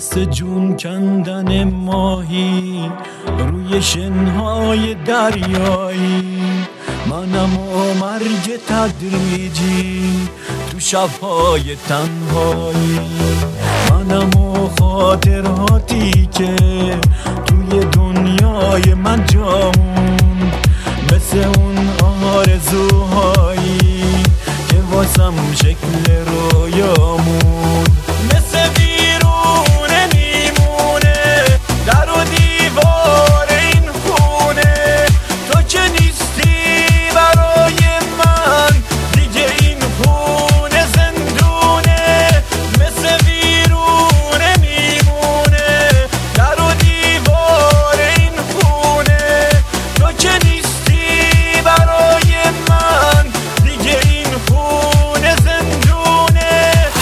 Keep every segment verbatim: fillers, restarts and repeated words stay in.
مثل جون کندن ماهی روی شنهای دریایی، منم و مرگ تدریجی تو شبهای تنهایی، منم و خاطراتی که توی دنیای من جامون، مثل اون آرزوهایی که واسم شکل رویامون، مثل بیرونه میمونه در و دیوار این خونه، تو که نیستی برای من دیگه این خونه زندونه، مثل بیرونه میمونه در و دیوار این خونه، تو که نیستی برای من دیگه این خونه زندونه.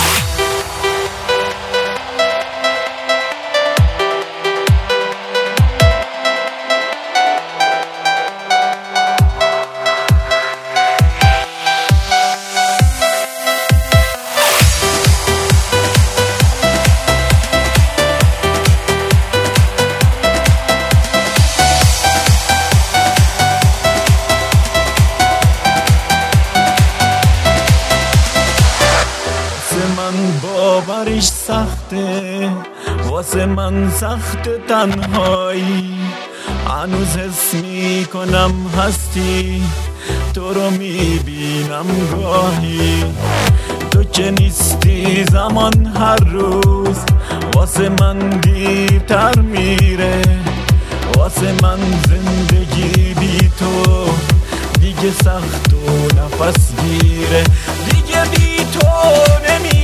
باورش سخته، واسه من سخت تنهایی، هنوز حس میکنم هستی، تو رو میبینم گاهی، تو که نیستی زمان هر روز واسه من دیرتر میره، واسه من زندگی بی تو دیگه سخت و نفس گیره، دیگه بی تو نمی